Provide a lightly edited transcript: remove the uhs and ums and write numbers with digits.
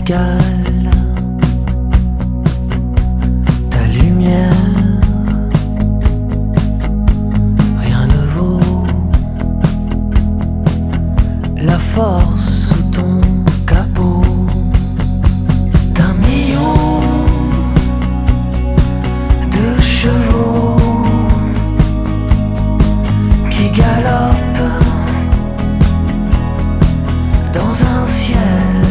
égale ta lumière, rien ne vaut la force sous ton capot d'un million de chevaux qui galopent dans un ciel